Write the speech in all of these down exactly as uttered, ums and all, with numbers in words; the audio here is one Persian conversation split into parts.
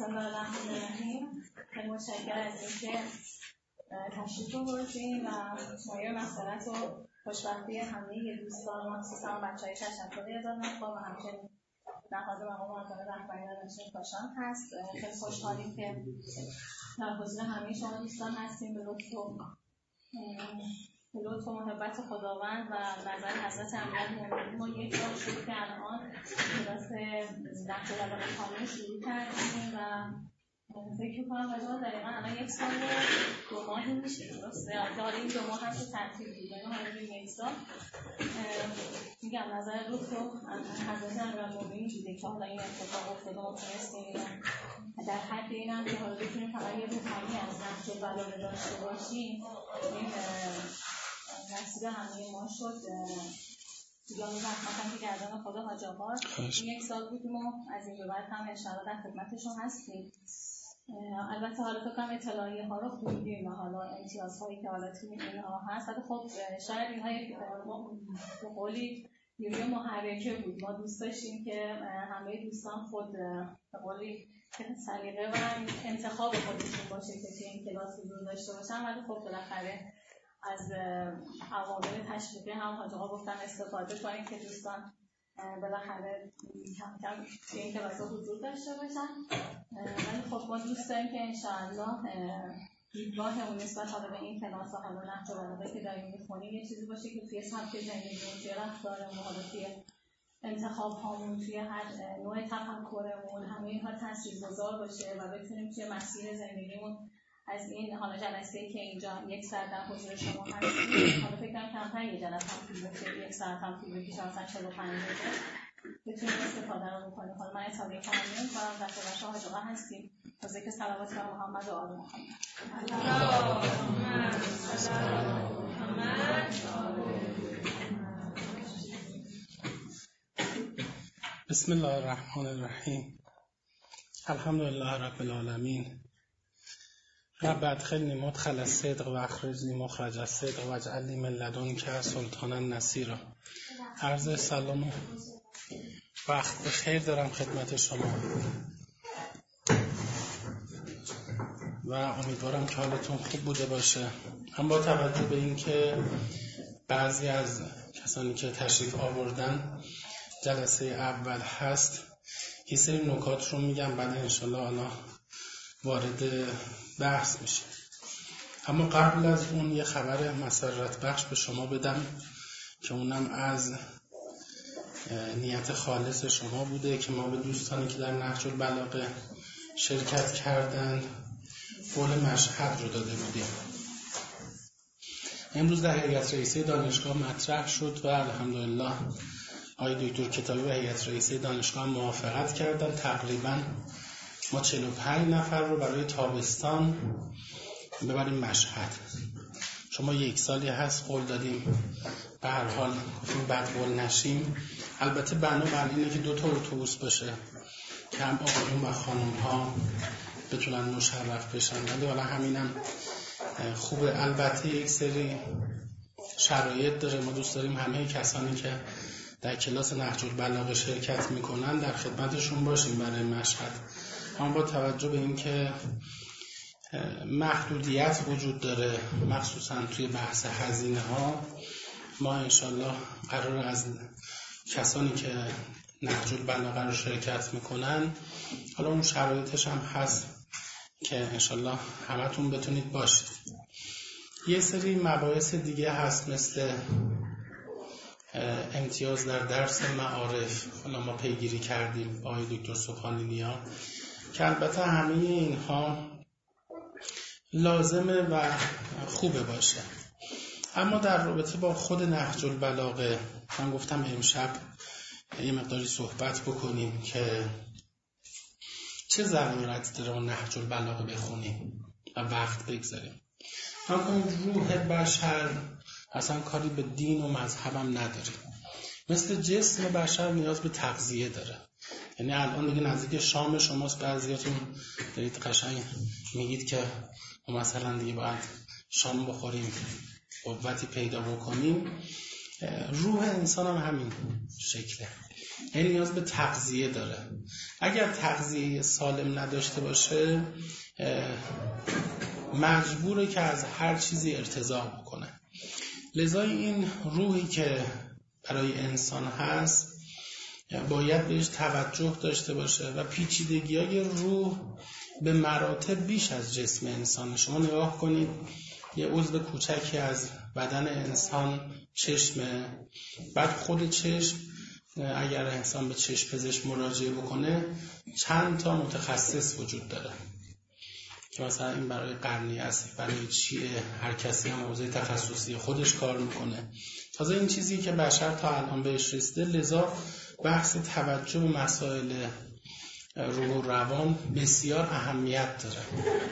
بسم الله الرحمن الرحیم. خیلی متشکرم از اینکه تشریف آوردین و مایه مسئلت و خوشبختی همه دوستان، مخصوصا بچه‌های تشکری ازاد نخواه و همچنین نهاد مقام معظم رهبری دانشگاه کاشان هست. خیلی خوشحالیم که در حضور همه شما دوستان هستیم. به لطف و به لطف و محبت خداوند و نظر حضرت امیرالمومنین ما یک بار شروع که الان کلاس نهج البلاغه کامل شروع کردیم و فکر می‌کنم واقعا دقیقاً الان یک سال دو ماهی میشه، درسته؟ حالا این دو ماه هم که تعطیل بوده، حالا یک سال میگم نظر لطف و حضرت امیرالمومنین بوده که حالا این اتفاق افتاده و تونستیم در حد این هم که حالا بتونیم فقط یه روحانی از نهج البلاغه داشته باشیم. این نصیب همه ما شد. دیگه اون زحمت هم که گردن خدا حاج آقا این یک سال بودیم و از این به بعد هم انشاءالله در خدمتشون هستیم. البته حالا فکر کنم اطلاعیه ها رو خوندیم و حالا امتیازهایی که حالا توی اینها هست، ولی خب شاید اینها یک به قولی یوری محرکه بود. ما دوست داشتیم که همه دوستان خود به قولی سلیقه و انتخاب خودشون باشه که توی این کلاس حضور داشته باشن، ولی خب بالاخره از عوامل تشویقی هم حاج آقا گفتن استفاده کنیم که دوستان بالاخره کم کم توی این کلاس حضور داشته باشن. ولی خب ما دوست داریم که انشاءالله دیدگاهمون نسبت حالا به این کلاس ها، حالا نهج البلاغه که داریم میخونیم یه چیزی باشه که توی سبک زندگیمون، توی رفتارمون، حالا توی انتخاب هامون، توی هر نوع تفکرمون همه اینها تاثیرگذار باشه و بتونیم توی مسیر زندگیمون از این حالا جلسه‌ای که اینجا یک ساعت در حضور شما هستیم، حالا فکر کنم کمتر یک جلسه هم طول بکشه، یک ساعت هم طول بکشه، مثلا چهل و پنج دقیقه بتونیم استفاده رو بکنیم. حالا من اطلاعیه کامل نمی‌کنم، در خدمت حاج آقا هستیم تا ذکر صلوات بر محمد و آل محمد. بسم الله الرحمن الرحیم. الحمدلله رب العالمین. رب ادخلنی مدخل الصدق و اخرجنی مخرج الصدق واجعلنی من لدنک سلطانا نصیرا. عرض سلام و وقت بخیر دارم خدمت شما و امیدوارم که حالتون خوب بوده باشه. هم با توجه به این که بعضی از کسانی که تشریف آوردن جلسه اول هست، یه سری نکات رو میگم، بعد انشالله حالا وارد بحث میشه. اما قبل از اون یه خبر مسرت بخش به شما بدم که اونم از نیت خالص شما بوده که ما به دوستانی که در نهج البلاغه شرکت کردن قول مشهد رو داده بودیم. امروز در هیئت رئیسه دانشگاه مطرح شد و الحمدلله آقای دکتر کتابی و هیئت رئیسه دانشگاه موافقت کردن. تقریبا ما چهل و پنج نفر رو برای تابستان ببریم مشهد. شما یک سالی هست قول دادیم، به هر حال گفتیم بعد قول نشیم. البته بنا بر اینه که دو تا اتوبوس باشه که هم آقایون و خانم ها بتونن مشرف بشن، ولی حالا همینم خوبه. البته یک سری شرایط داره. ما دوست داریم همه کسانی که در کلاس نهج البلاغه شرکت میکنن در خدمتشون باشیم برای مشهد. اما با توجه به این که محدودیت وجود داره مخصوصا توی بحث هزینه ها، ما انشالله قرار از کسانی که نهج البلاغه رو شرکت میکنن، حالا اون شرایطش هم هست که انشالله همتون بتونید باشید. یه سری مباحث دیگه هست مثل امتیاز در درس معارف، حالا ما پیگیری کردیم با آقای دکتر سبحانی نیا که البته همه اینها لازمه و خوبه باشه. اما در رابطه با خود نهج البلاغه من گفتم امشب یه مقداری صحبت بکنیم که چه ضرورت داره نهج البلاغه بخونیم و وقت بگذاریم. من کنیم روح بشر اصلا کاری به دین و مذهبم نداره. مثل جسم بشر نیاز به تغذیه داره. یعنی الان دیگه نزدیک شام شماست، بعضیاتون دارید قشنگ میگید که مثلا دیگه باید شام بخوریم، قوتی پیدا بکنیم. روح انسان هم همین شکله. این نیاز به تغذیه داره. اگر تغذیه سالم نداشته باشه مجبوره که از هر چیزی ارتضاع بکنه. لذا این روحی که برای انسان هست باید بهش توجه داشته باشه و پیچیدگی‌های روح به مراتب بیش از جسم انسان. شما نگاه کنید یه عضو کوچکی از بدن انسان چشمه، بعد خود چشم اگر انسان به چشم پزشک مراجعه بکنه چند تا متخصص وجود داره که مثلا این برای قرنیه است، برای چیه، هر کسی هم حوزه تخصصی خودش کار میکنه. تازه این چیزی که بشر تا الان بهش رسیده، لذا بحث توجه به مسائل روح و روان بسیار اهمیت داره.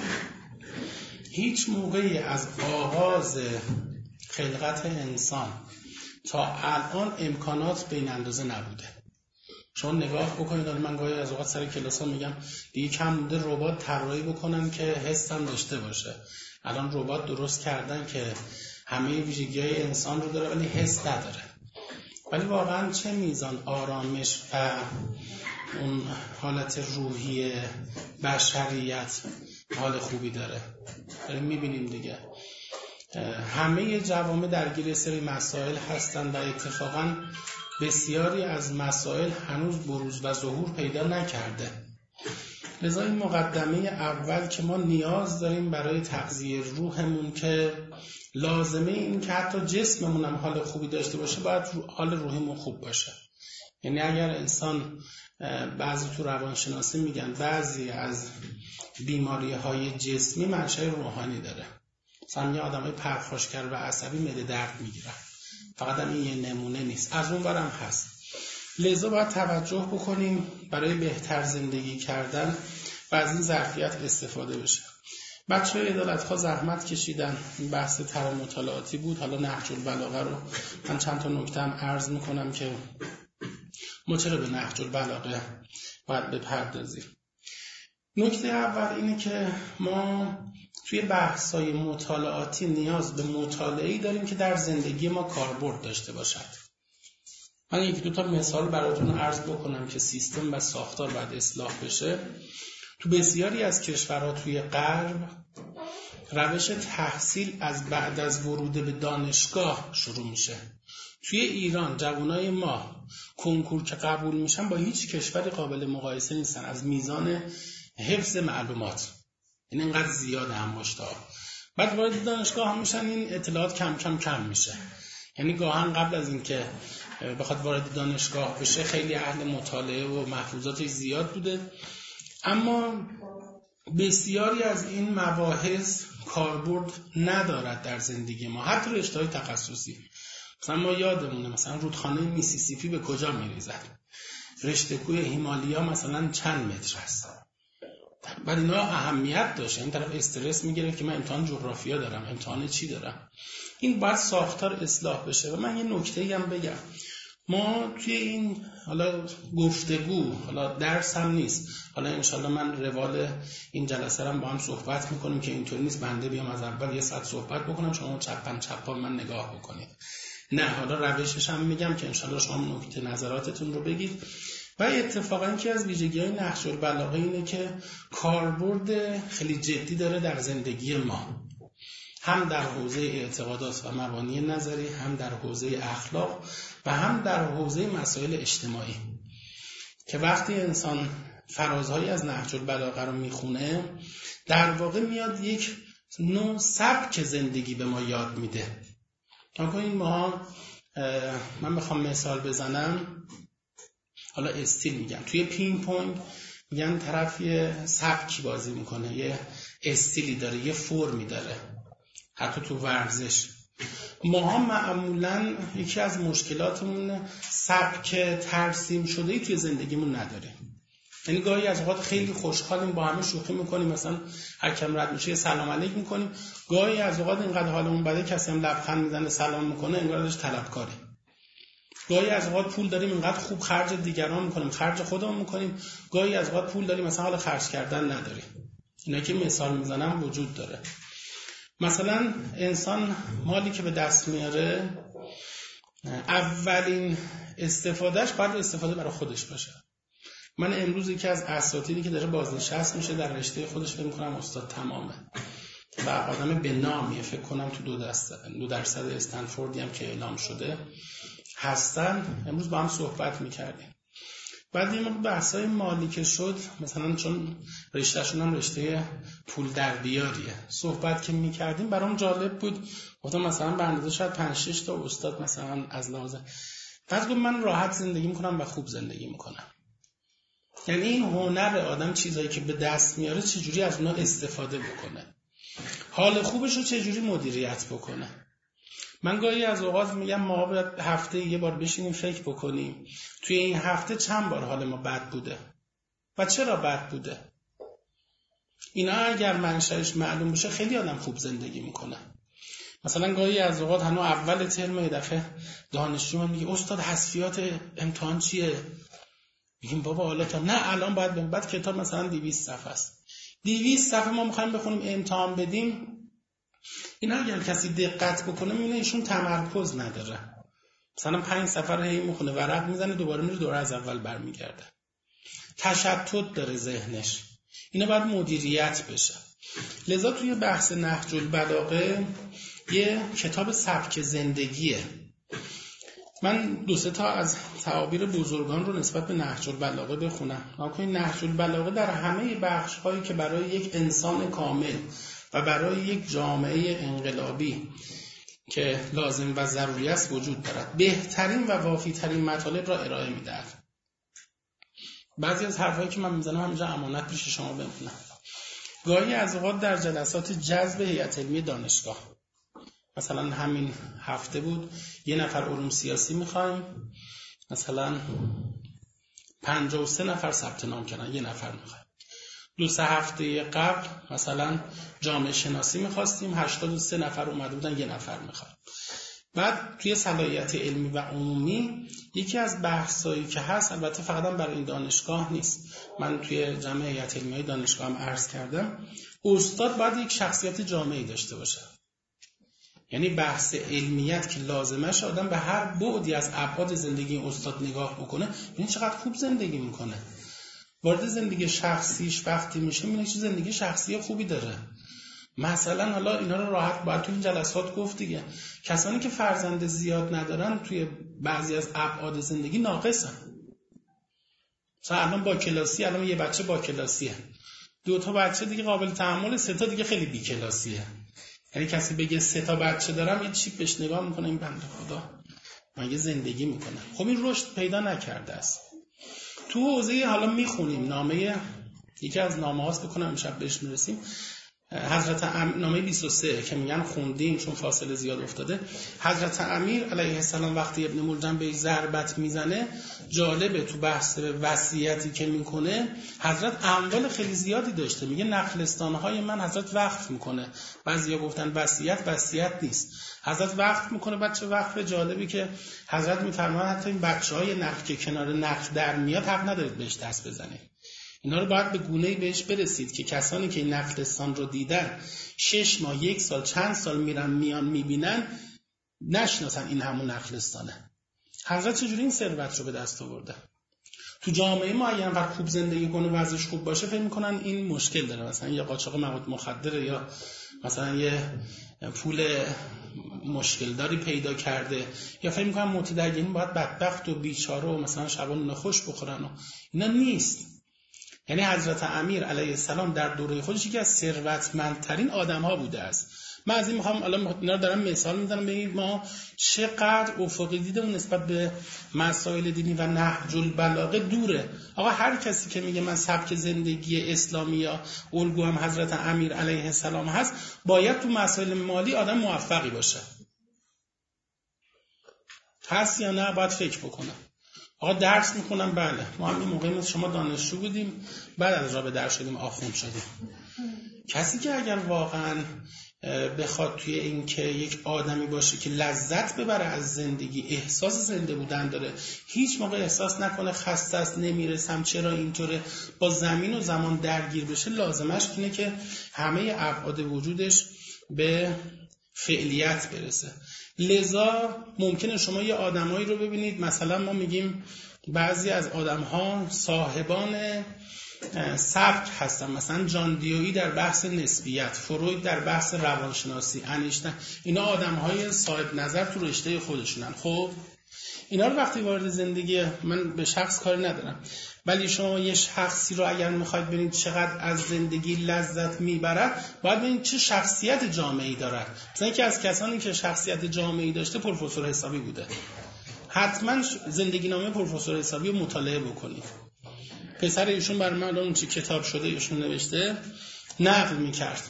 هیچ موقعی از آغاز خلقت انسان تا الان امکانات به این اندازه نبوده. شما نگاه بکنید، من گاهی از اوقات سر کلاسا میگم دیگه کم مونده ربات طراحی بکنن که حس هم داشته باشه. الان ربات درست کردن که همه ویژگی‌های انسان رو داره ولی حس نداره. ولی واقعا چه میزان آرامش و اون حالت روحی بشریت حال خوبی داره داریم میبینیم دیگه. همه جوامع درگیر سری مسائل هستن و اتفاقا بسیاری از مسائل هنوز بروز و ظهور پیدا نکرده. لذا این مقدمه اول که ما نیاز داریم برای تغذیه روحمون که لازمه این که حتی جسممون هم حال خوبی داشته باشه باید حال روحمون خوب باشه. یعنی اگر انسان، بعضی تو روانشناسی میگن بعضی از بیماری های جسمی منشأ روحانی داره. مثلا یه آدمای پرخاشگر و عصبی معده درد میگیرن، فقط هم این یه نمونه نیست، از اون برم هست. لذا باید توجه بکنیم برای بهتر زندگی کردن و از این ظرفیت استفاده بشه. بچه های عدالت‌خواه زحمت کشیدن، این بحث تر مطالعاتی بود. حالا نهج البلاغه رو من چند تا نکته هم عرض میکنم که ما چرا به نهج البلاغه باید بپردازیم. نکته اول اینه که ما توی بحث‌های مطالعاتی نیاز به مطالعه‌ای داریم که در زندگی ما کاربرد داشته باشد. من یکی دو تا مثال براتون عرض بکنم که سیستم و ساختار باید اصلاح بشه. تو بسیاری از کشورها توی غرب روش تحصیل از بعد از ورود به دانشگاه شروع میشه. توی ایران جوانای ما کنکور که قبول میشن با هیچ کشوری قابل مقایسه نیستن از میزان حفظ معلومات. این اینقدر زیاده هم باشه. بعد وارد دانشگاه هم میشن این اطلاعات کم کم کم میشه. یعنی گاهن قبل از اینکه بخواد وارد دانشگاه بشه خیلی اهل مطالعه و محفوظاتش زیاد بوده، اما بسیاری از این مباحث کاربرد ندارد در زندگی ما، حتی رشته‌های تخصصی. مثلا ما یادمونه مثلا رودخانه میسیسیپی به کجا میریزد، رشته کوه هیمالیا مثلا چند متر است. برای اینا اهمیت داشته. این طرف استرس میگیره که من امتحان جغرافیا دارم، امتحان چی دارم. این باید ساختار اصلاح بشه. و من یه نکته‌ای هم بگم، ما توی این حالا گفتگو، حالا درس هم نیست، حالا انشالله من روال این جلسه هم با هم صحبت میکنیم که اینطوری نیست بنده بیام از اول یه ساعت صحبت بکنم شما چپن چپا من نگاه بکنید. نه، حالا روشش هم میگم که انشالله شما نکته نظراتتون رو بگید. و اتفاقا که از ویژگی‌های نهج البلاغه اینه که کاربرد خیلی جدی داره در زندگی ما، هم در حوزه اعتقادات و مبانی نظری، هم در حوزه اخلاق و هم در حوزه مسائل اجتماعی. که وقتی انسان فرازهایی از نهج البلاغه رو میخونه در واقع میاد یک نوع سبک زندگی به ما یاد میده. نکنین ما، من بخوام مثال بزنم، حالا استیل میگم، توی پینگ پونگ میگن طرف یه سبکی بازی میکنه، یه استیلی داره، یه فرمی داره. حتی تو ورزش ما هم معمولا یکی از مشکلاتمون سبک ترسیم شده‌ای توی زندگیمون نداریم. یعنی گاهی از اوقات خیلی خوشحالیم، با همه شوخی میکنیم، مثلا هر کم رد میشه سلام علیک میکنیم. گاهی از اوقات اینقدر حالمون بده کسی هم لبخند میزنه سلام میکنه انگار ازش طلبکاری. گاهی از اوقات پول داریم اینقدر خوب خرج دیگران میکنیم، خرج خودمون میکنیم. گاهی از اوقات پول داریم مثلا حال خرج کردن نداریم. اینا که مثال میزنم وجود داره. مثلا انسان مالی که به دست میاره اولین استفادهش باید استفاده برای خودش باشه. من امروز یکی از اساتیدی که داره بازنشست میشه در رشته خودش فکر می‌کنم استاد تمامه و آدم به نامیه، فکر کنم تو دو درصد دو درصد استنفوردی هم که اعلام شده هستن. امروز با هم صحبت میکردیم. بعد یه موقع بحثای مالی که شد، مثلا چون رشتهشون هم رشته پول در بیاریه، صحبت که میکردیم برام جالب بود. گفتم مثلا به اندازه شاید پنج شش تا استاد مثلا از لحاظ، بعد گفت من راحت زندگی میکنم و خوب زندگی میکنم. یعنی این هنر آدم، چیزایی که به دست میاره چجوری از اونها استفاده بکنه، حال خوبش رو چجوری مدیریت بکنه. من گاهی از اوقات میگم ما باید هفته یه بار بشینیم فکر بکنیم توی این هفته چند بار حال ما بد بوده و چرا بد بوده. اینا اگر منشأش معلوم بشه خیلی آدم خوب زندگی میکنه. مثلا گاهی از اوقات هنو اول ترم یه دفعه دانشجو من میگه استاد حذفیات امتحان چیه؟ میگیم بابا حالا تا نه الان باید ببین. بعد کتاب مثلا دویست صفحه است، دویست صفحه ما میخوایم بخونیم امتحان بدیم. اینا اگر کسی دقت بکنه میبینه ایشون تمرکز نداره، مثلا پنج صفحه رو هی میخونه، ورق میزنه، دوباره میره دوره از اول برمیگرده، تشتت داره ذهنش. اینا باید مدیریت بشه. لذا توی بحث نهج البلاغه یه کتاب سبک زندگیه. من دو سه تا از تعابیر بزرگان رو نسبت به نهج البلاغه بخونم. ناکنین نهج البلاغه در همه بخش هایی که برای یک انسان کامل و برای یک جامعه انقلابی که لازم و ضروری است وجود دارد، بهترین و وافی ترین مطالب را ارائه می‌دهد. بعضی از حرفایی که من میزنم همینجا امانت پیش شما بمونم. گاهی از اوقات در جلسات جذب هیئت علمی دانشگاه، مثلا همین هفته بود یه نفر علوم سیاسی میخوایم، مثلا پنجاه و سه نفر ثبت نام کردن، یه نفر میخوایم. دو سه هفته قبل مثلا جامعه شناسی میخواستیم، هشتاد و سه نفر اومده بودن، یه نفر میخوایم. بعد توی صلاحیت علمی و عمومی یکی از بحثایی که هست، البته فقط هم برای این دانشگاه نیست، من توی جمع هیئت علمی دانشگاه هم عرض کردم، استاد باید یک شخصیت جامعی داشته باشه. یعنی بحث علمیت که لازمش آدم به هر بعدی از ابعاد زندگی استاد نگاه بکنه، ببین چقدر خوب زندگی میکنه. وارد زندگی شخصیش وقتی میشه میبینه چه زندگی شخصی خوبی داره. مثلا حالا اینا رو راحت باید توی این جلسات گفت دیگه، کسانی که فرزند زیاد ندارن توی بعضی از ابعاد زندگی ناقصن. مثلا الان با کلاسی، الان یه بچه با کلاسیه، دو تا بچه دیگه قابل تحمل، سه تا دیگه خیلی بی کلاسیه. یعنی کسی بگه سه تا بچه دارم یه چیپ بهش نگاه میکنه، این بنده خدا مگه زندگی میکنه؟ خب این رشد پیدا نکرده است. تو حوزه حالا میخونیم نامه، یکی از نامه هاست بکنم امشب بهش میرسیم، حضرت ام... نامه بیست و سه که میگن خوندیم چون فاصله زیاد افتاده. حضرت امیر علیه السلام وقتی ابن ملجم بهش ضربت میزنه، جالبه تو بحث وصیتی که میکنه حضرت اموال خیلی زیادی داشته، میگه نخلستانهای من حضرت وقف میکنه. بعضیا گفتن وصیت وصیت نیست، حضرت وقف میکنه. بچه وقف جالبی که حضرت میفرماید حتی این بچهای نخل که کنار نخل در میاد حق ندارید بهش دست بزنید. اینا رو باید به گونه‌ای بهش برسید که کسانی که این نخلستان رو دیدن شش ماه، یک سال، چند سال میرن میان میبینن نشناسن این همون نخلستانه. حضرت چجوری این ثروت رو به دست آورده؟ تو جامعه ما اگه نفر خوب زندگی کنه و وضعش خوب باشه فکر می‌کنن این مشکل داره، مثلا یا قاچاق مواد مخدره یا مثلا یه پول مشکل داری پیدا کرده، یا فکر می‌کنن متدینین باید بدبخت و بیچاره و مثلا شبانه نخوش بخورن و اینا نیست. یعنی حضرت امیر علیه السلام در دوره خودش یکی از ثروتمندترین آدم‌ها بوده است. من از این میخوام الان اینا رو دارم مثال میزنم ببینید ما چقدر افقی دیدمون نسبت به مسائل دینی و نهج البلاغه دوره. آقا هر کسی که میگه من سبک زندگی اسلامی یا الگو هم حضرت امیر علیه السلام هست، باید تو مسائل مالی آدم موفقی باشه. هست یا نه؟ باید فکر بکنم. آقا درس میخونم، بله ما هم این موقعی مثل شما دانشجو بودیم، بعد از راه به درس شدیم آخوند شدیم. کسی که اگر واقعا بخواد توی این که یک آدمی باشه که لذت ببره از زندگی، احساس زنده بودن داره، هیچ موقع احساس نکنه خسته است، نمیرسم، چرا اینطوره، با زمین و زمان درگیر بشه، لازمش اینه که همه ابعاد وجودش به فعلیت برسه. لذا ممکنه شما یه آدمایی رو ببینید، مثلا ما میگیم بعضی از آدم‌ها صاحبان سبک هستن، مثلا جان دیویی در بحث نسبیت، فروید در بحث روانشناسی، انیشتین، اینا آدم‌های صاحب نظر تو رشته خودشونن. خب اینا رو وقتی وارد زندگی، من به شخص کاری ندارم، ولی شما یه شخصی رو اگر میخواید ببینید چقدر از زندگی لذت میبرد، باید ببینید چه شخصیت جامعی دارد. مثلا یکی از کسانی که شخصیت جامعی داشته پروفسور حسابی بوده. حتما زندگی نامه پروفسور حسابی رو مطالعه بکنید. پسر ایشون بر من اون چی کتاب شده ایشون نوشته نقل میکرد،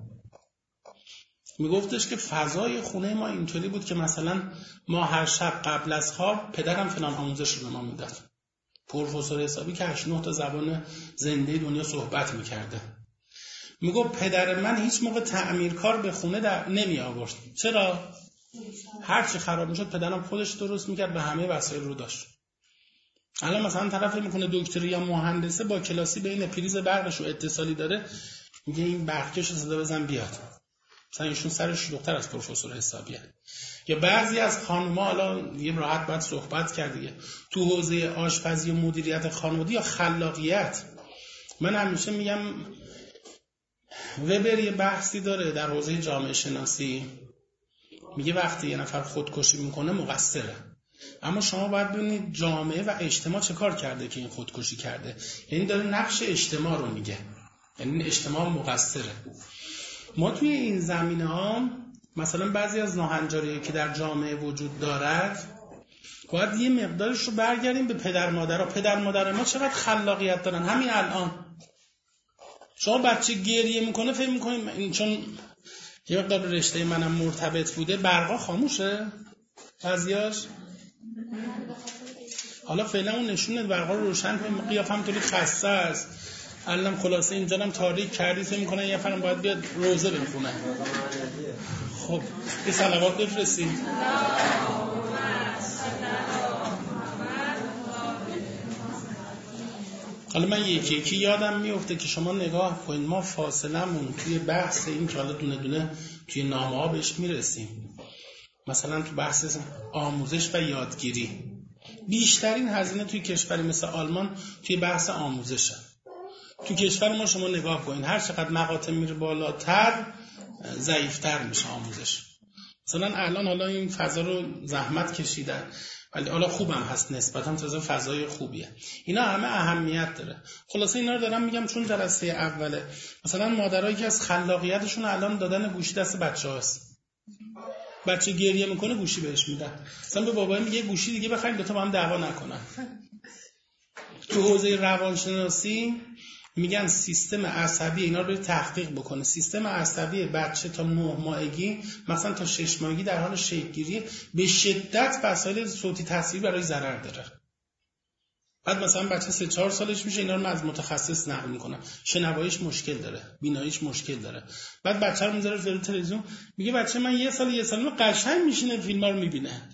میگفتش که فضای خونه ما اینطوری بود که مثلا ما هر شب قبل از خواب پدرم فلان آموزش رو به ما میداد. پروفسور حسابی که هشت نه تا زبان زنده دنیا صحبت میکرده، میگفت پدر من هیچ موقع تعمیرکار به خونه در نمی آورد. چرا؟ هر چی خراب میشد پدرم خودش درست میکرد، به همه وسایل رو داشت. الان مثلا طرف میکنه دکتری یا مهندسه، با کلاسی بین پریز برقش و اتصالی داره، میگه این برقش رو صدا بزن بیاد. مثلا ایشون سرش دختر از پروفسور حسابیه. یا بعضی از خانم‌ها، حالا یه راحت باید صحبت کرد دیگه، تو حوزه آشپزی و مدیریت خانوادگی یا خلاقیت، من همیشه میگم وبر یه بحثی داره در حوزه جامعه شناسی، میگه وقتی یه نفر خودکشی میکنه مقصره، اما شما باید ببینید جامعه و اجتماع چه کار کرده که این خودکشی کرده. یعنی داره نقش اجتماع رو میگه، یعنی اجتماع مقصره. ما توی این زمینه ها مثلا بعضی از ناهنجاری‌هایی که در جامعه وجود دارد، باید یه مقدارش رو برگردیم به پدر مادرها. پدر مادر ما چقدر خلاقیت دارن. همین الان شما بچه گریه میکنه فکر میکنیم این چون یه مقدار رشته منم مرتبط بوده برقا خاموشه بعضیاش، حالا فعلا اون نشونه برقا رو روشن کنیم، قیافم طوری خسته است، الان خلاصه اینجا هم تاریک کردی فکر میکنن یه فرم باید بیاد روزه بخونه. خب یه صلوات بفرستیم. حالا من یکی یکی یادم میفته که شما نگاه کنید، ما فاصلمون توی بحث این که حالا دونه دونه توی نامه ها بهش میرسیم، مثلا تو بحث آموزش و یادگیری، بیشترین هزینه توی کشوری مثل آلمان توی بحث آموزشه. تو کشور ما شما نگاه کنید، هر چقدر مقاطع میره بالاتر ضعیفتر میشه آموزش. مثلا الان حالا این فضا رو زحمت کشیدن، ولی حالا خوبم هست، نسبتا تازه فضای خوبیه. اینا همه اهمیت داره. خلاصه اینا رو دارم میگم چون جلسه اوله. مثلا مادرایی که از خلاقیتشون الان دادن گوشی دست بچه‌هاست. بچه گریه میکنه گوشی بهش میدن. مثلا به بابا میگه گوشی دیگه بخرید دو تا با هم دعوا نکنن. تو حوزه روانشناسی میگن سیستم عصبی، اینا رو برید تحقیق بکنه، سیستم عصبی بچه تا نه ماهگی مثلا تا شش ماهگی در حال شکل‌گیری به شدت وسایل صوتی تصویری برای ضرر داره. بعد مثلا بچه سه چهار سالش میشه، اینا رو من از متخصص نقل میکنم، شنواییش مشکل داره، بیناییش مشکل داره. بعد بچه رو میذاره جلوی تلویزیون، میگه بچه من یه سال یه سال قشنگ میشینه فیلم‌ها رو میبینه.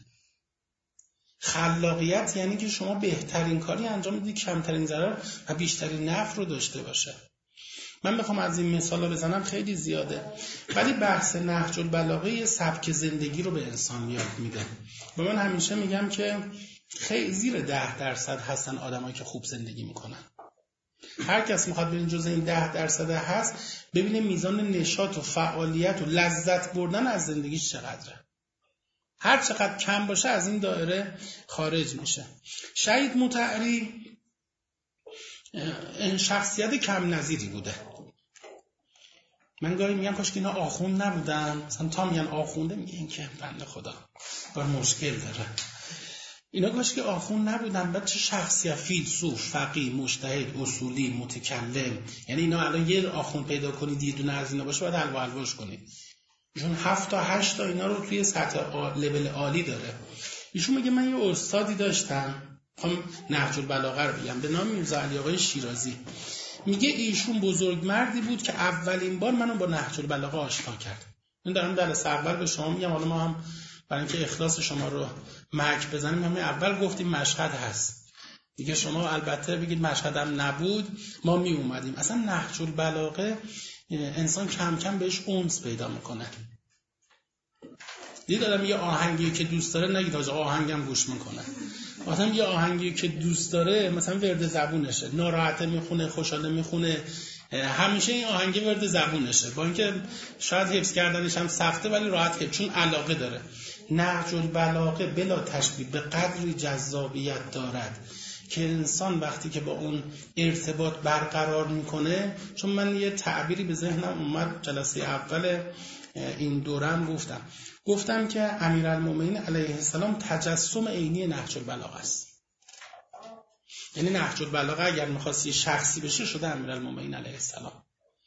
خلاقیت یعنی که شما بهترین کاری انجام میدید، کمترین ضرر و بیشترین نفع رو داشته باشه. من بخوام از این مثالا بزنم خیلی زیاده، ولی بحث نهج البلاغه یه سبک زندگی رو به انسان یاد میده. و من همیشه میگم که خیلی زیر ده درصد هستن آدمایی که خوب زندگی میکنن. هر کس میخواد ببین جزء این ده درصد هست، ببینه میزان نشاط و فعالیت و لذت بردن از زندگیش چقدره. هر چقدر کم باشه از این دایره خارج میشه. شهید مطهری شخصیت کم نظیری بوده. من گاهی میگم کاش که اینا آخوند نبودن، مثلا تا میگن آخونده، میگه این که بنده خدا بار مشکل داره، اینا کاش که آخوند نبودن. بعد چه شخصیت، فیلسوف، فقیه، مجتهد، اصولی، متکلم. یعنی اینا الان یه آخوند پیدا کنید یه دونه از اینا باشه باید حلوا حلواش کنید. ایشون هفت تا هشت تا اینا رو توی سطح لول عالی داره. ایشون میگه من یه استادی داشتم، هم نهج البلاغه رو بگم، به نام میرزا علی آقای شیرازی. میگه ایشون بزرگ مردی بود که اولین بار منو با نهج البلاغه آشنا کرد. من دارم جلسه اول به شما میگم، حالا ما هم برای اینکه اخلاص شما رو مک بزنیم، همین اول گفتیم مشهد هست دیگه، شما البته بگید مشهد هم نبود ما می اومدیم. اصلا نهج البلاغه انسان کم کم بهش انس پیدا میکنه. دید آدم یه آهنگی که دوست داره نگید آقا آهنگم گوش میکنه. آدم یه آهنگی که دوست داره مثلا ورد زبونشه، ناراحته میخونه، خوشحاله میخونه، همیشه این آهنگ ورد زبونشه، با اینکه شاید حفظ کردنش هم سخته ولی راحت که چون علاقه داره. نهج البلاغه بلا تشبیه به قدری جذابیت دارد که انسان وقتی که با اون ارتباط برقرار میکنه، چون من یه تعبیری به ذهنم اومد جلسه اول این دورم گفتم گفتم که امیرالمومنین علیه السلام تجسم عینی نهج البلاغه است. یعنی نهج البلاغه اگر می‌خواستی شخصی بشه شده امیرالمومنین علیه السلام.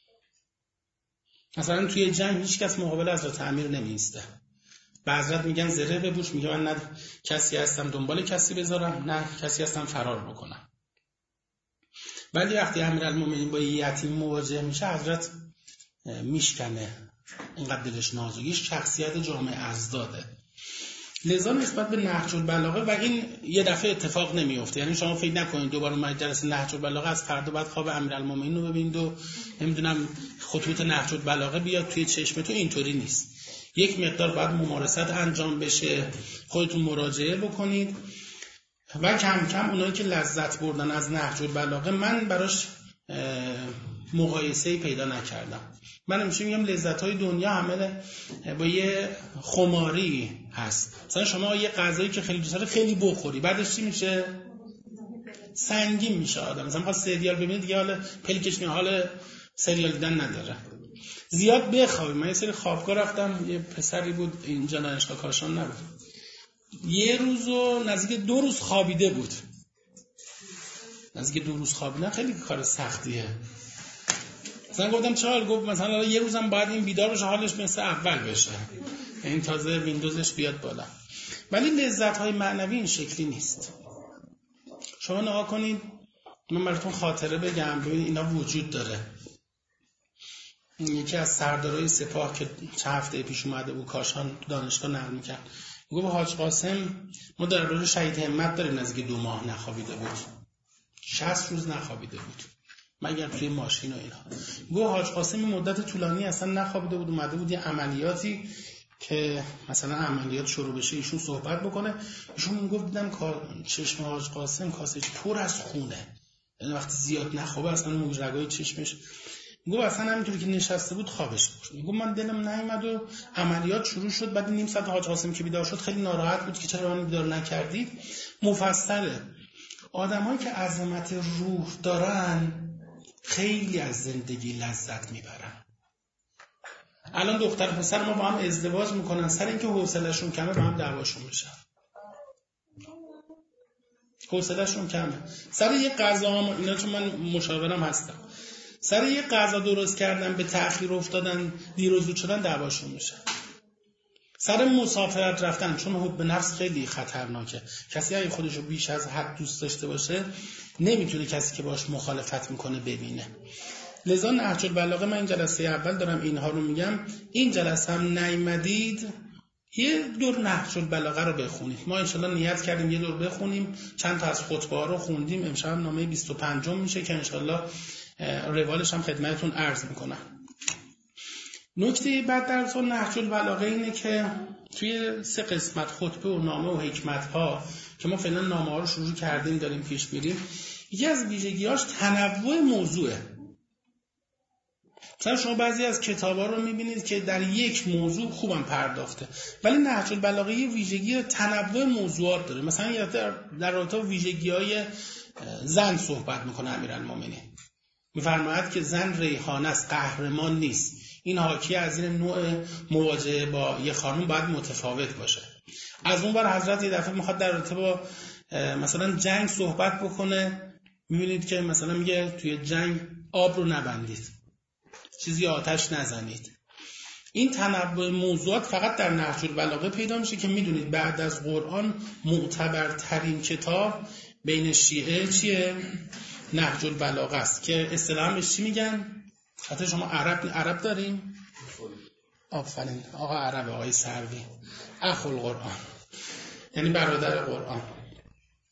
مثلا توی جنگ هیچ کس مقابل حضرت امیر نمیسته. به حضرت میگن زره بپوش، میگه من نه کسی هستم دنبال کسی بذارم نه کسی هستم فرار بکنم. ولی وقتی امیرالمومنین با یتیم مواجه میشه حضرت میشکنه، اینقدر دلش نازکه، شخصیت جامع ازداده. لذا نسبت به نهج البلاغه و این یه دفعه اتفاق نمیفته، یعنی شما فکر نکنید دوباره اومدید جلسه نهج البلاغه از فردا بعد خواب امیرالمومنین رو ببینید و نمیدونم خطوط نهج البلاغه بیاد توی چشمتون، اینطوری نیست. یک مقدار باید ممارست انجام بشه، خودتون مراجعه بکنید و کم کم اونایی که لذت بردن از نهج البلاغه، من براش مقایسه‌ای پیدا نکردم. من همیشه میگم لذت‌های دنیا همه با یه خماری هست. مثلا شما یه غذایی که خیلی دوست داری خیلی بخوری، بعدش چی میشه؟ سنگین میشه آدم. مثلا خواست سریال ببینید دیگه حال پلکش میاد، حال سریال دیدن نداره. زیاد بخوابی. من یه سری خوابگاه رفتم، یه پسری بود اینجا دانشگاه کاشان نبود، یه روزو نزدیک دو روز خوابیده بود. نزدیک دو روز خوابیدن خیلی کار سختیه. مثلا گفتم چه حال؟ گفت مثلا یه روزم باید این بیدار بشه حالش مثل اول بشه، این تازه ویندوزش بیاد بالا. ولی لذت‌های معنوی این شکلی نیست. شما نگاه کنید، من براتون خاطره بگم ببینید اینا وجود داره. یکی از سردارای سپاه که چند هفته پیش اومده بود کاشان دانشگاه نقل می‌کرد، میگه حاج قاسم ما در روز شهید همت داریم نزدیک دو ماه نخوابیده بود، شصت روز نخوابیده بود مگر توی ماشین و اینا. گفت حاج قاسم این مدت طولانی اصلا نخوابیده بود، اومده بود یه عملیاتی که مثلا عملیات شروع بشه ایشون صحبت بکنه. ایشون میگفت دیدم چشم حاج قاسم کاسه پر از خونه، یعنی وقتی زیاد نخوابه اصلا مجرگای چشمش، میگفت اصلا همینطوری که نشسته بود خوابش برد. میگفت من دلم نیامد و عملیات شروع شد، بعد نیم ساعت حاج قاسم که بیدار شد خیلی ناراحت بود که چرا من بیدار نکردید. مفصله. آدمایی که عظمت روح دارن خیلی از زندگی لذت میبرن. الان دختر پسر ما با هم ازدواج میکنن، سر اینکه حوصله‌شون کمه با هم دعواشون میشن. حوصله‌شون کمه. سر یه غذا هم اینا، چون من مشاورم هستم، سر یه غذا درست کردن به تأخیر افتادن، دیر و زود شدن دعواشون میشن. سر مسافرت رفتن، چون حب نفس خیلی خطرناکه. کسی اگه خودشو بیش از حد دوست داشته باشه نمیتونه کسی که باش مخالفت میکنه ببینه. لذا نهج البلاغه، من این جلسه اول دارم اینها رو میگم، این جلسه هم نیامدید یه دور نهج البلاغه رو بخونید. ما انشالله نیت کردیم یه دور بخونیم، چند تا از خطبه ها رو خوندیم، امشب هم نامه بیست و پنجم میشه که انشالله روالش هم خدمتتون عرض میکنم. نکته بعد در تو نهج البلاغه اینه که توی سه قسمت خطبه و نامه و حکمت ها که ما فعلا نامه ها رو شروع کردیم داریم پیش میریم، یکی از ویژگی‌هاش تنوع موضوعه. مثلا شما بعضی از کتابا رو میبینید که در یک موضوع خوبم پرداخته، ولی نهج البلاغه یه ویژگی تنوع موضوعات داره. مثلا در رابطه با ویژگی‌های زن صحبت میکنه امیرالمومنین، میفرماید که زن ریحانه است، قهرمان نیست. این حاکی از این نوع مواجهه با یه خانم باید متفاوت باشه. از اون بر حضرت یه دفعه میخواد در رابطه با مثلا جنگ صحبت بکنه، میبینید که مثلا میگه توی جنگ آب رو نبندید، چیزی آتش نزنید. این تنوع موضوعات فقط در نهج البلاغه پیدا میشه که میدونید بعد از قرآن معتبرترین کتاب بین شیعه چیه؟ نهج البلاغه است که اصطلاحاً بهش چی میگن؟ حتی شما عرب عرب داریم؟ آفرین، آقا عرب، آقای سروی، اخو القرآن، یعنی برادر قرآن.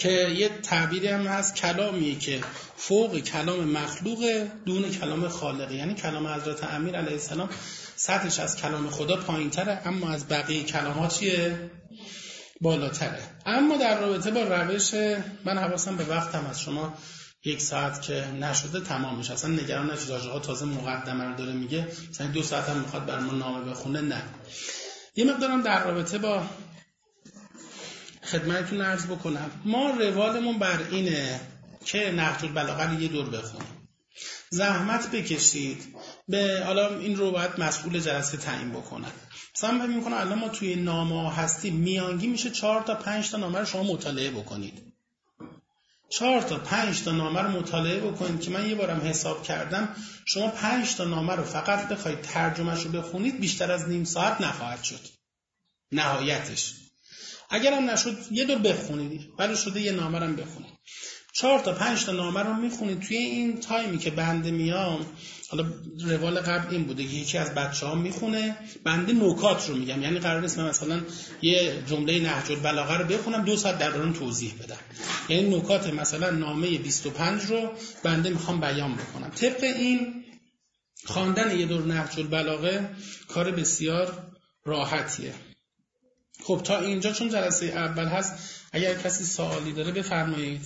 که یه تعبیری هم هست کلامیه که فوق کلام مخلوق دون کلام خالقه، یعنی کلام حضرت امیر علیه السلام سطحش از کلام خدا پایین تره اما از بقیه کلامات چیه؟ بالاتره. اما در رابطه با روش، من حواسم به وقتم از شما یک ساعت که نشده تمامش، اصلا نگران نشید آقا تازه مقدمه رو داره میگه مثلا دو ساعت هم میخواد بر ما نامه بخونه، نه. یه مقدارم در رابطه با خدمتتون عرض بکنم. ما روالمون بر اینه که نهج البلاغه رو یه دور بخونیم، زحمت بکشید به، حالا این رو باید مسئول جلسه تعیین بکنن. مثلا من فکر می‌کنم الان ما توی نامه هستیم میانگی میشه چهار تا پنج تا نامه رو شما مطالعه بکنید. چهار تا پنج تا نامه رو مطالعه بکنید که من یه بارم حساب کردم شما پنج تا نامه رو فقط بخواید ترجمهش رو بخونید بیشتر از نیم ساعت نخواهد شد نهایتش. اگرم نشد یه دور بخونید، ولی شده یه نامه رو بخونید. چهار تا پنج تا نامه رو میخونید. توی این تایمی که بنده میام، حالا روال قبل این بوده که یکی از بچه‌ها میخونه، بنده نکات رو میگم، یعنی قرار نیست من مثلا یه جمله نهج البلاغه رو بخونم دو ساعت درباره اون توضیح بدم، یعنی نکات مثلا نامه بیست و پنج رو بنده میخوام بیان بکنم. طبق این خواندن یه دور نهج البلاغه کار بسیار راحتیه. خب تا اینجا چون جلسه اول هست، اگر کسی سوالی داره بفرمایید.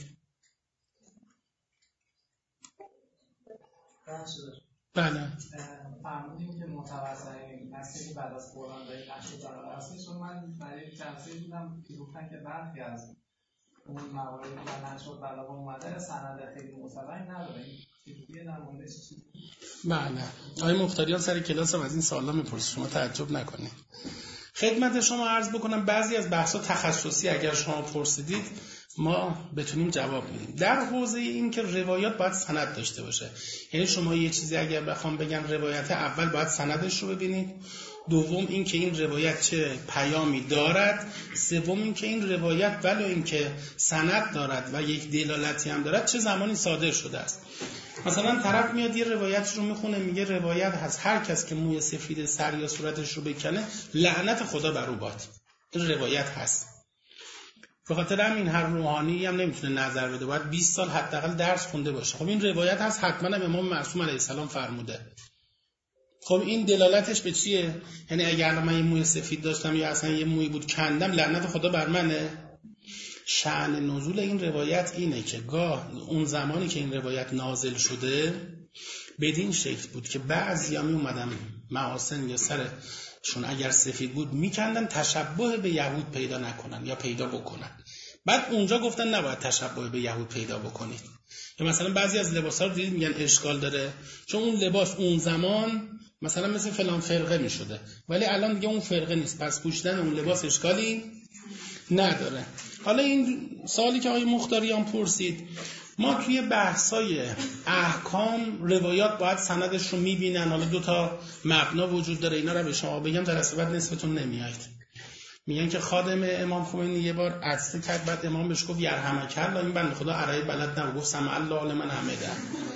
بله. فرمودیم که متوسطی نسلی که بعد از قرآن دارید نشد برای هستی، چون من برای جلسه دیدم که گفتن که برخی از اون مواردی که نشد برای اومده سند خیلی معتبری نداره. این در موردش چیزی؟ بله. آقای مختاریان سر کلاس هم از این سوالا میپرسید، شما تعجب نکنید. خدمت شما عرض بکنم بعضی از بحث‌ها تخصصی اگر شما پرسیدید ما بتونیم جواب بدیم. در حوزه این که روایات باید سند داشته باشه، یعنی شما یه چیزی اگر بخوام بگم روایت، اول باید سندش رو ببینید، دوم این که این روایت چه پیامی دارد، سوم این که این روایت ولو این که سند دارد و یک دلالتی هم دارد چه زمانی صادر شده است. مثلا طرف میاد یه روایت رو میخونه میگه روایت هست هر کس که موی سفید سر یا صورتش رو بکنه لعنت خدا بر او باد. این روایت هست. به خاطر همین هر روحانی هم نمیتونه نظر بده، باید بیست سال حداقل درس خونده باشه. خب این روایت هست، حتما هم امام معصوم علیه السلام فرموده. خب این دلالتش به چیه؟ یعنی اگر من یه موی سفید داشتم یا اصلا یه موی بود کندم لعنت خدا بر منه. شأن نزول این روایت اینه که گاه اون زمانی که این روایت نازل شده بدین شکل بود که بعضیا می اومدن محاسن یا سرشون اگر سفید بود میکندن تشبه به یهود پیدا نکنن یا پیدا بکنن. بعد اونجا گفتن نباید تشبه به یهود پیدا بکنید. یا مثلا بعضی از لباسا رو دیدید میگن اشکال داره چون اون لباس اون زمان مثلا مثل فلان فرقه میشده، ولی الان دیگه اون فرقه نیست، پس پوشیدن اون لباس اشکالی نداره. حالا این سوالی که آقای مختاریان پرسید، ما توی بحثای احکام روایات باید سندش رو میبینن. حالا دو تا مبنا وجود داره، اینا رو به شما بگم در اصل بعد نصفتون نمیایید. میگن که خادم امام خمینی یه بار عطسه کرد، بعد امام بهش گفت یرحمک الله، این بنده خدا عربی بلد نبود، گفت سمع الله لمن حمده.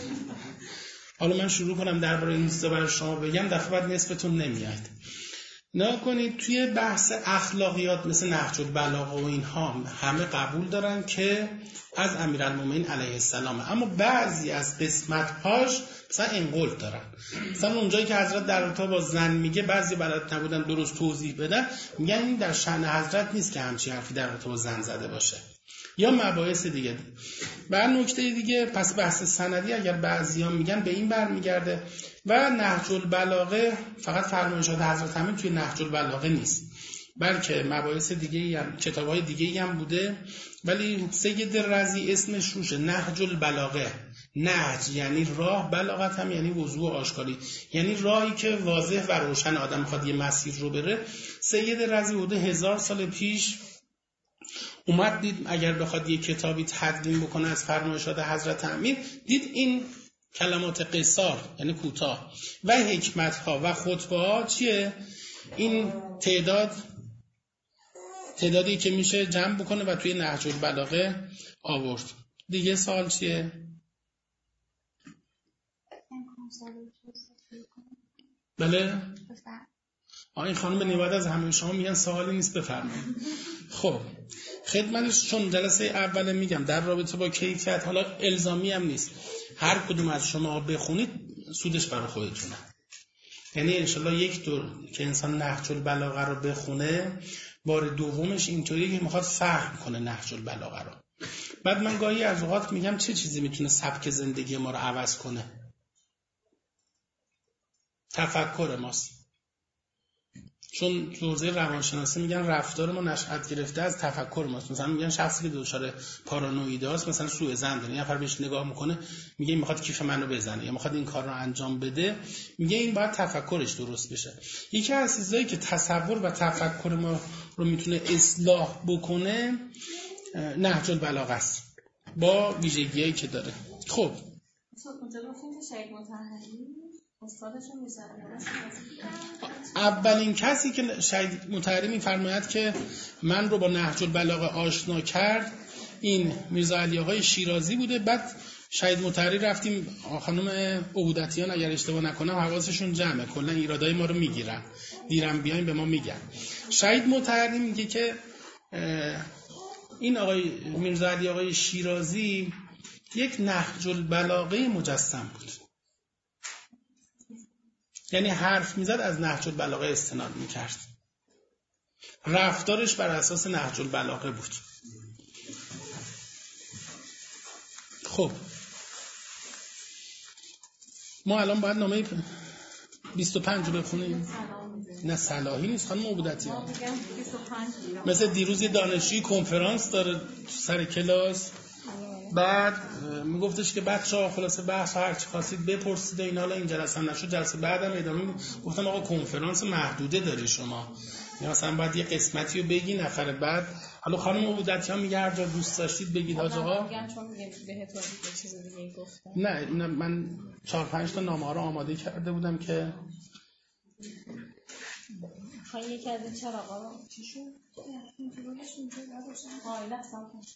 حالا من شروع کنم درباره این چیزا برای شما بگم، دفعه بعد نصفتون نمیایید. نه کنید توی بحث اخلاقیات مثل نهج البلاغه و اینها همه قبول دارن که از امیرالمومنین علیه السلام، اما بعضی از قسمت‌هاش مثلا انقل دارن. مثلا اونجایی که حضرت در رابطه با زن میگه بعضی بلد نبودن درست توضیح بدن، میگن این در شأن حضرت نیست که همچین حرفی در رابطه با زن زده باشه، یا مباحث دیگه. بعد نکته دیگه، پس بحث سندی اگر بعضیا میگن به این برمیگرده و نهج البلاغه فقط فرمایشات حضرت همین توی نهج البلاغه نیست، بلکه مباحث دیگه هم کتابای دیگه هم بوده، ولی سید رضی اسمش روشه نهج البلاغه. نهج یعنی راه، بلاغت هم یعنی وضوح و آشکاری، یعنی راهی که واضح و روشن آدم میخواد یه مسیر رو بره. سید رضی بوده هزار سال پیش اومد دید اگر بخواد یه کتابی تدوین بکنه از فرمایشات حضرت امیر، دید این کلمات قصار یعنی کوتاه و حکمت ها و خطبه ها چیه؟ این تعداد تعدادی که میشه جمع بکنه و توی نهج البلاغه آورد. دیگه سوال چیه؟ بله؟ آه این خانم نیواد از همه شما میگن سوالی نیست، بفرمایید. خب خدمتش چون جلسه اول میگم در رابطه با کیفیت، حالا الزامی هم نیست هر کدوم از شما بخونید سودش برای خودتونه. یعنی انشالله یک دور که انسان نهج البلاغه رو بخونه، بار دومش اینطوریه که میخواد فهم کنه نهج البلاغه رو. بعد من گاهی از اوقات میگم چه چیزی میتونه سبک زندگی ما رو عوض کنه؟ تفکر ماست. چون تو حوزه روانشناسی میگن رفتار ما نشأت گرفته از تفکر ماست. مثلا میگن شخصی که دچار پارانویده است، مثلا سوء ظن داره، یه نفر بهش نگاه میکنه میگه میخواد کیف منو بزنه یا میخواد این کار رو انجام بده، میگه این باید تفکرش درست بشه. یکی از چیزایی که تصور و تفکر ما رو میتونه اصلاح بکنه نهج البلاغه است با ویژگیایی که داره. خب اونجا گفتیم که شهید مطهری استادشون می‌ذاره. اولین کسی که شهید مطهری می‌فرماید که من رو با نهج البلاغه آشنا کرد این میرزا علی آقای شیرازی بوده. بعد شهید مطهری رفتیم خانم عبودتیان اگر اشتباه نکنم حواسشون جمعه، کلا ایرادای ما رو میگیرن، دیرم بیایم به ما میگن. شهید مطهری میگه که این آقای میرزا علی آقای شیرازی یک نهج البلاغه مجسم بود، یعنی حرف میزد از نهج البلاغه استناد میکرد، رفتارش بر اساس نهج البلاغه بود. خب ما الان باید نامه بیست و پنج رو بخونیم. نه صلاحی نیست خانم عبودتیان، مثل دیروز یه دانشجوی کنفرانس داره سر کلاس، بعد میگفتش که بچه‌ها خلاصه بحث هر چی خواستید بپرسید و اینا. حالا این جلسه هم نشد، جلسه بعدم ادامه میدیم. گفتم آقا کنفرانس محدوده داره شما، یا مثلا باید یه قسمتی رو بگی نفر بعد. حالا خانم عبودتیان میگه هر جا دوست داشتید بگید حاج آقا. نه نه من چهار پنج تا نامه رو آماده کرده بودم که خواهی یکی از این چراغا رو چی شد؟ آیله اصلا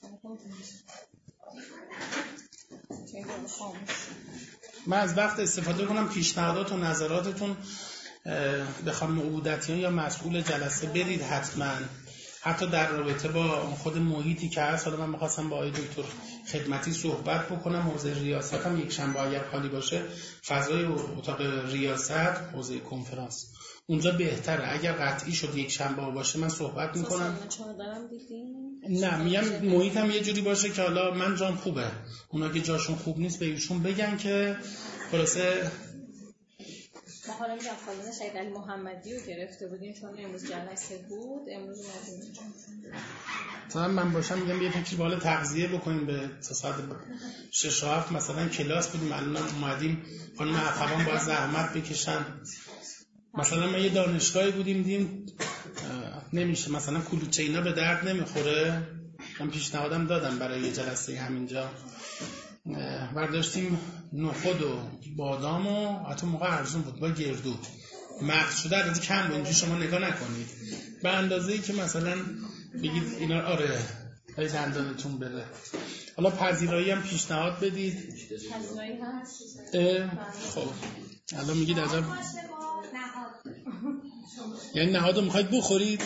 من از وقت استفاده کنم پیشنهادات و نظراتتون به خانم عبودتیان یا مسئول جلسه برید حتما، حتی در رابطه با خود محیطی که هست. حالا من می‌خواستم با آقای دکتر خدمتی صحبت بکنم، حوزه ریاست هم یک شنبه اگر خالی باشه فضای اتاق ریاست حوزه کنفرانس اونجا بهتره. اگر قطعی شد یک شنبه باشه من صحبت میکنم. نه میگم محیطم یه جوری باشه که حالا من جام خوبه، اونا که جاشون خوب نیست به ایشون بگن که خلاصه. ما حالا میگم خانم شهید علی محمدی رو گرفته بودیم چون امروز جلسه بود، امروز اومدیم تا من باشم میگم یه فکری بالا تغذیه بکنیم به تا ساعت شش و هفت مثلا کلاس بودیم، الان اومدیم خانم اخوان باید زحمت بکشن. مثلا ما یه دانشگاهی بودیم دیم نمیشه، مثلا کلوچه اینا به درد نمیخوره. من پیشنهادم دادم برای یه جلسه همینجا برداشتیم نخود و بادام و حتی موقع ارزون بود با گردو مغز شده عدد کم بود، اینجوری شما نگاه نکنید به اندازه‌ای که مثلا بگید اینا آره های دندانتون بره. حالا پذیرایی هم پیشنهاد بدید. پذیرایی هست؟ خب الان میگید عجب یعنی نهاد رو میخواید بخورید؟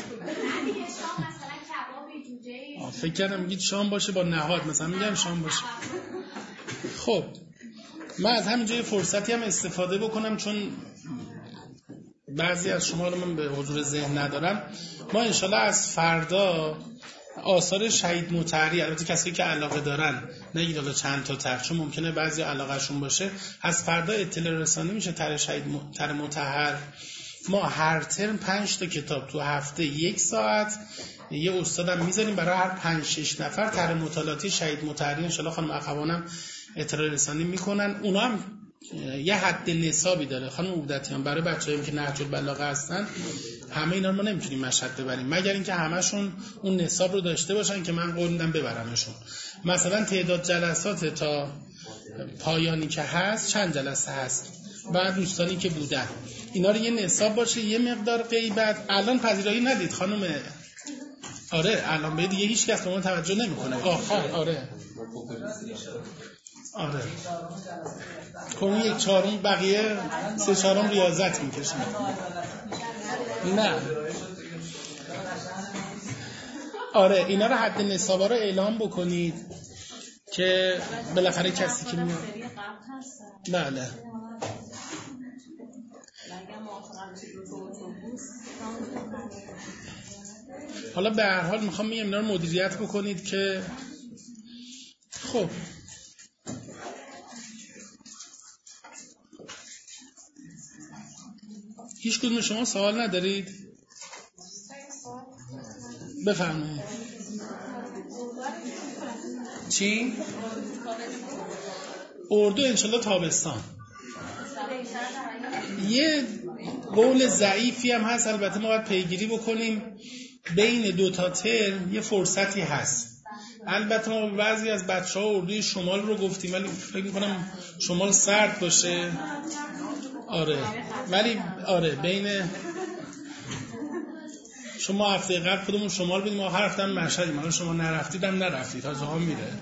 فکر کردم میگید شام باشه با نهاد، مثلا میگم شام باشه. خب من از همینجا یه فرصتی هم استفاده بکنم چون بعضی از شما رو من به حضور ذهن ندارم. ما انشالله از فردا آثار شهید مطهری، البته کسایی که علاقه دارن نگید حالا چند تا تر چون ممکنه بعضی علاقه شون باشه، از فردا اطلاع رسانی میشه تر شهید مطهر. ما هر ترم پنج تا کتاب تو هفته یک ساعت یه استادم میذاریم برای هر پنج شش نفر تر مطالعاتی شهید مطهری انشالله خانم اخوانم اطلاع رسانی میکنن. اونا هم یه حد نصابی داره خانم عبودتیان برای بچه‌هایی که نهج البلاغه هستن. همه اینا رو ما نمیتونیم مشهد ببریم مگر اینکه همشون اون نصاب رو داشته باشن که من قول میدم ببرمشون. مثلا تعداد جلسات تا پایانی که هست چند جلسه هست، بعد دوستانی که بودن اینا رو یه نصاب باشه، یه مقدار غیبت. الان پذیرایی ندید خانم. آره الان به دیگه هیچ کس به ما توجه نمیکنه. آخر آره آره کنون یک چهارم بقیه سه چهارم ریاضت میکشن. نه آره اینا رو حد نصابا رو اعلام بکنید که بالاخره کسی که میاد. بله حالا به هر حال میخوام میگم اینا رو مدیریت بکنید که خب هیچ کدوم شما سوال ندارید؟ بفرمایید. چی؟ اردو انشالله تابستان. یه قول ضعیفی هم هست، البته ما باید پیگیری بکنیم، بین دو تا ترم یه فرصتی هست. البته ما بعضی از بچه‌ها اردوی شمال رو گفتیم ولی فکر می‌کنم شمال سرد باشه. آره ولی آره بین شما هفته قبل خودمون شمال بودیم، آخر هفته هم مشهدیم، حالا شما نرفتید هم نرفتید، تا جاها میره.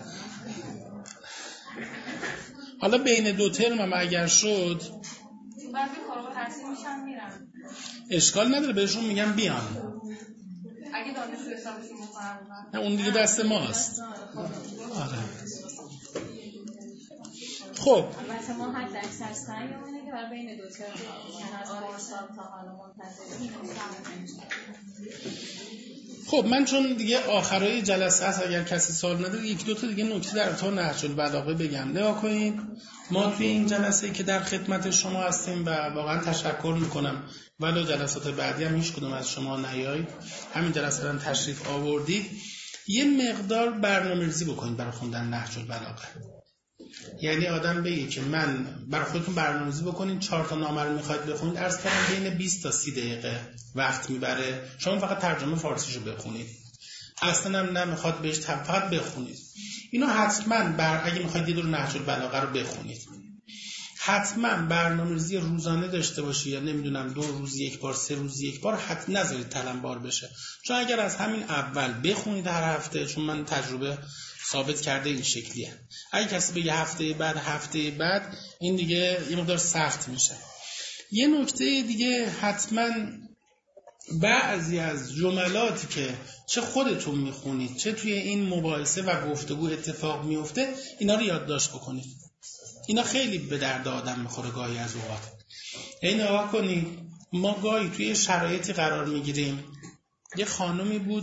حالا بین دو ترم هم اگر شد بعد کارو تحصیل میشن میرن، اشکال نداره، بهشون میگم بیان. اگه دانشجو حسابشون میکنن نه اون دیگه دست ماست. آره خب البته ما حد اکثر سعی می‌کنیم که برای بین دو ترم از پارسال تا حالا منتظریم. خب من چون دیگه آخرای جلسه است، اگر کسی سوال نداره یک دو تا دیگه نکته در تو نهج البلاغه بگم. نگاه کنید ما توی این جلسه‌ای که در خدمت شما هستیم و واقعا تشکر میکنم ولو جلسات بعدی هم هیچ کدوم از شما نیایید، همین جلسه رو تشریف آوردید، یه مقدار برنامه‌ریزی بکنید برای خوندن نهج البلاغه. یعنی آدم بگه که من برای خودتون برنامه‌ریزی بکنید، چهار تا نامه رو میخواید بخونید، عرض کردم بین بیست تا سی دقیقه وقت میبره، شما فقط ترجمه فارسیشو بخونید، اصلا هم نمیخواد بهش فقط بخونید. اینو حتما بر اگه میخواید یه دور نهج البلاغه رو بخونید حتما برنامه‌ریزی روزانه داشته باشید، یا نمیدونم دو روز یک بار، سه روز یک بار، حتما نذارید تلمبار بشه. چون اگر از همین اول بخونید هر هفته، چون من تجربه ثابت کرده این شکلیه، اگه کسی بگه هفته بعد هفته بعد این دیگه یه مقدار سخت میشه. یه نکته دیگه، حتما بعضی از جملاتی که چه خودتون میخونید چه توی این مباحثه و گفتگو اتفاق میفته اینا رو یادداشت بکنید. اینا خیلی به درد آدم میخوره گاهی از اوقات. این نگاه کنید ما گاهی توی شرایطی قرار میگیریم، یه خانومی بود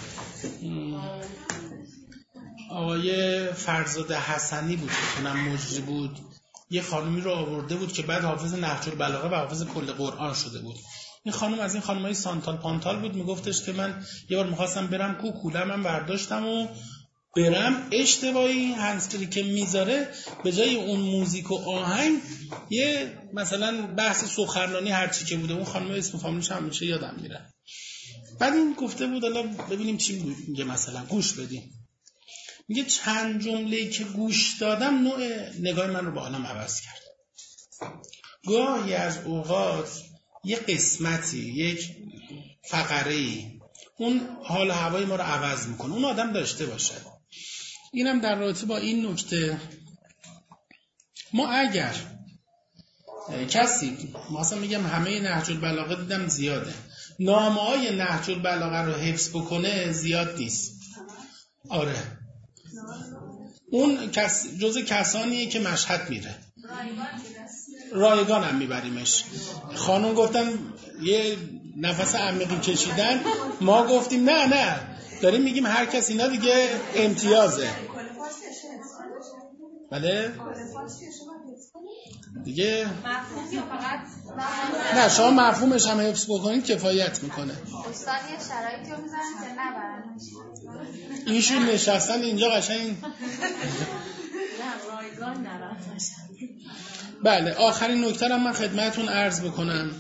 آقای فرزاد حسنی بود که کنم مجری بود، یه خانومی رو آورده بود که بعد حافظ نهج البلاغه و حافظ کل قرآن شده بود. این خانم از این خانمای سانتال پانتال بود، میگفتش که من یه بار میخواستم برم کو کوله من برداشتم و برم، اشتباهی هنسفری که میذاره به جای اون موزیک و آهنگ یه مثلا بحث سخنرانی هرچی که بوده، اون خانم اسم فامیلش هم میشه یادم میره. بعد این گفته بود حالا ببینیم چی میگه، مثلا گوش بدیم. میگه چند جمله‌ای که گوش دادم نوع نگاه من رو با عالم عوض کرد. گاهی از اوقات یه قسمتی، یک فقره‌ای اون حال هوای ما رو عوض میکنه، اون آدم داشته باشه. اینم در رابطه با این نکته، ما اگر کسی مثلا میگم همه نهج البلاغه دیدم زیاده، نامه‌های نهج البلاغه رو حفظ بکنه زیاد نیست. آره اون کس جزء کسانیه که مشهد میره، رایگان هم میبریمش. خانم گفتن یه نفس عمیقی کشیدن، ما گفتیم نه نه داریم میگیم هر کس، اینا دیگه امتیازه. بله دیگه نه شما مفهومش هم حفظ بکنید کفایت میکنه. استاد یه شرایطی رو میذارن که نبرنش، ایشون نشستن اینجا قشنگ نه رایگان نرن. بله آخرین نکته رو من خدمتتون عرض بکنم.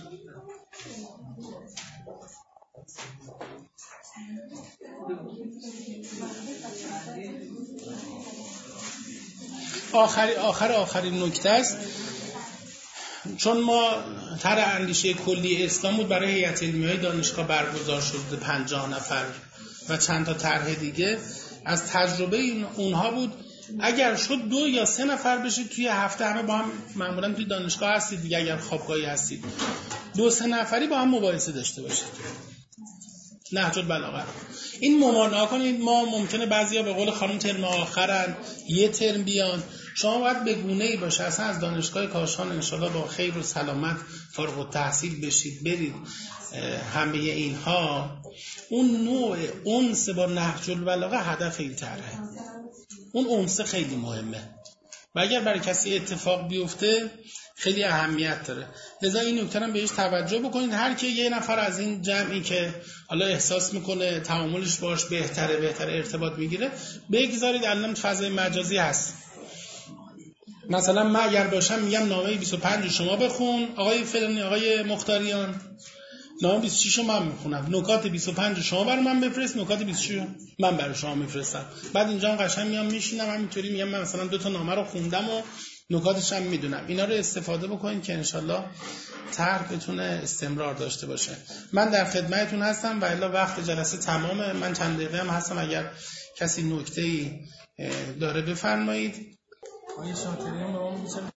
آخری آخر آخرین نکته است، چون ما طرح اندیشه کلی اسلام بود برای هیئت علمیه دانشگاه برگزار شده پنجاه نفر و چند تا طرح دیگه، از تجربه اونها بود اگر شد دو یا سه نفر بشید توی هفته، همه با هم معمولا توی دانشگاه هستید دیگه، اگر خوابگاهی هستید دو سه نفری با هم مباحثه داشته باشید. نهج البلاغه. این ممانعه کنید. ما ممکنه بعضیا به قول خانم ترم آخرن، یه ترم بیان، شما باید به گونه‌ای باشه اصلا از دانشگاه کاشان انشالله با خیر و سلامت فارغ التحصیل بشید برید همه اینها. اون نوع انس با نهج البلاغه هدف این طرحه. اون انس خیلی مهمه و اگر برای کسی اتفاق بیفته خیلی اهمیت داره. لذا این نکته هم بهش توجه بکنید. هر کی یه نفر از این جمعی که حالا احساس میکنه تعاملش باش بهتره بهتره ارتباط میگیره بگذارید. الان فضای مجازی هست. مثلا من اگر باشم میگم نامه بیست و پنج شما بخون آقای فلانی، آقای مختاریان، نامه بیست و شش من میخونم، نکات بیست و پنج شما برای من بفرست، نکات بیست و شش من برای شما میفرستم. بعد اینجا قشنگ میام میشینم همینطوری میگم من مثلا دو تا نامه رو خوندم و نکاتش هم میدونم. اینا رو استفاده بکنید که انشالله طرح بتونه استمرار داشته باشه. من در خدمتتون هستم و الا وقت جلسه تمامه. من چند دقیقه هم هستم، اگر کسی نکته‌ای داره بفرمایید. آقای شاکری هم به ما میگه